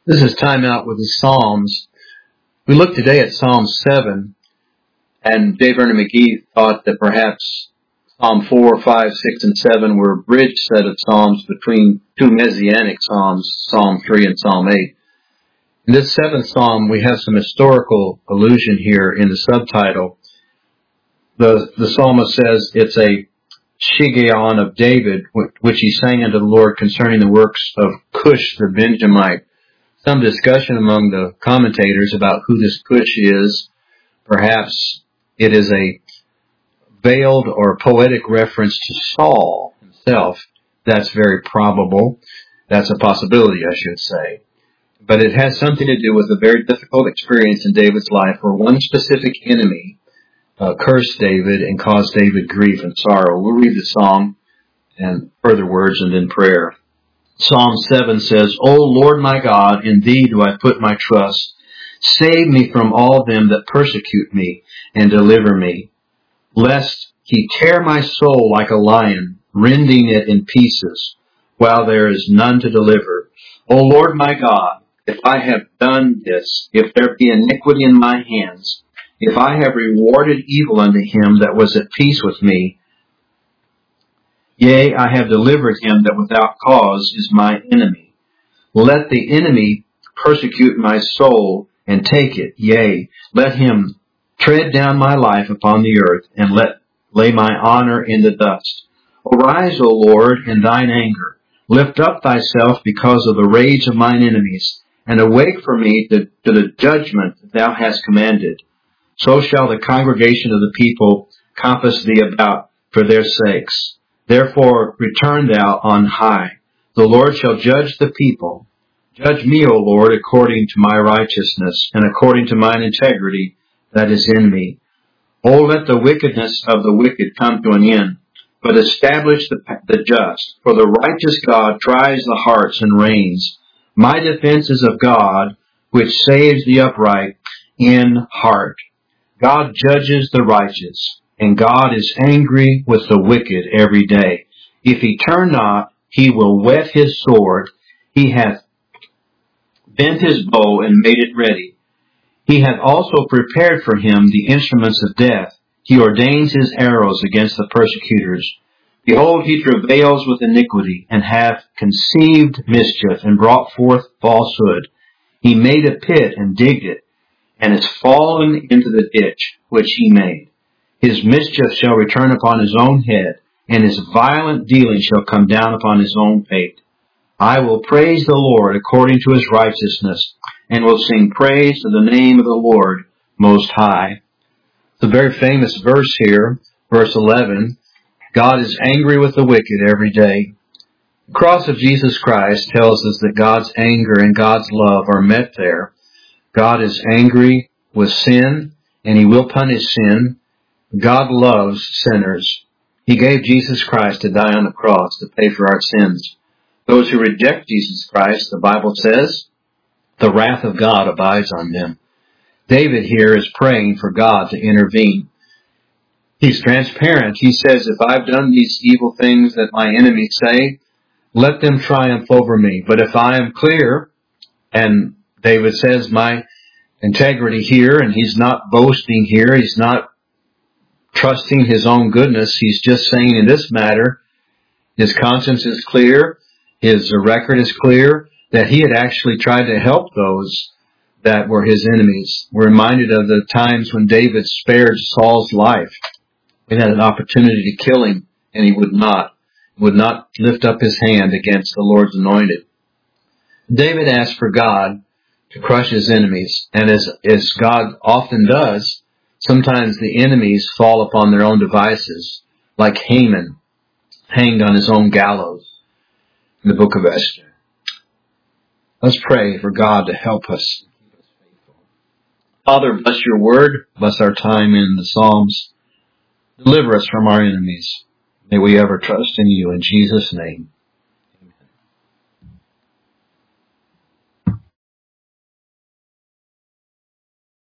This is Time Out with the Psalms. We look today at Psalm 7, and J. Vernon McGee thought that perhaps Psalm 4, 5, 6, and 7 were a bridge set of psalms between two messianic psalms, Psalm 3 and Psalm 8. In this seventh psalm, we have some historical allusion here in the subtitle. The psalmist says it's a Shiggaion of David, which he sang unto the Lord concerning the works of Cush the Benjamite. Some discussion among the commentators about who this Cush is. Perhaps it is a veiled or poetic reference to Saul himself. That's very probable. That's a possibility, I should say. But it has something to do with a very difficult experience in David's life where one specific enemy cursed David and caused David grief and sorrow. We'll read the psalm and further words and then prayer. Psalm 7 says, O Lord my God, in thee do I put my trust. Save me from all them that persecute me, and deliver me. Lest he tear my soul like a lion, rending it in pieces, while there is none to deliver. O Lord my God, if I have done this, if there be iniquity in my hands, if I have rewarded evil unto him that was at peace with me, yea, I have delivered him that without cause is my enemy. Let the enemy persecute my soul and take it. Yea, let him tread down my life upon the earth and lay my honor in the dust. Arise, O Lord, in thine anger. Lift up thyself because of the rage of mine enemies, and awake for me to the judgment that thou hast commanded. So shall the congregation of the people compass thee about for their sakes. Therefore return thou on high. The Lord shall judge the people. Judge me, O Lord, according to my righteousness, and according to mine integrity that is in me. O let the wickedness of the wicked come to an end, but establish the just. For the righteous God tries the hearts and reins. My defense is of God, which saves the upright in heart. God judges the righteous, and God is angry with the wicked every day. If he turn not, he will whet his sword. He hath bent his bow and made it ready. He hath also prepared for him the instruments of death. He ordains his arrows against the persecutors. Behold, he travails with iniquity, and hath conceived mischief, and brought forth falsehood. He made a pit and digged it, and is fallen into the ditch which he made. His mischief shall return upon his own head, and his violent dealing shall come down upon his own pate. I will praise the Lord according to his righteousness, and will sing praise to the name of the Lord Most High. It's a very famous verse here, verse 11. God is angry with the wicked every day. The cross of Jesus Christ tells us that God's anger and God's love are met there. God is angry with sin, and he will punish sin. God loves sinners. He gave Jesus Christ to die on the cross to pay for our sins. Those who reject Jesus Christ, the Bible says, the wrath of God abides on them. David here is praying for God to intervene. He's transparent. He says, if I've done these evil things that my enemies say, let them triumph over me. But if I am clear, and David says my integrity here, and he's not boasting here, he's not trusting his own goodness, he's just saying in this matter, his conscience is clear, his record is clear, that he had actually tried to help those that were his enemies. We're reminded of the times when David spared Saul's life. He had an opportunity to kill him, and he would not lift up his hand against the Lord's anointed. David asked for God to crush his enemies, and as God often does, sometimes the enemies fall upon their own devices, like Haman, hanged on his own gallows in the book of Esther. Let's pray for God to help us. Father, bless your word, bless our time in the Psalms. Deliver us from our enemies. May we ever trust in you in Jesus' name.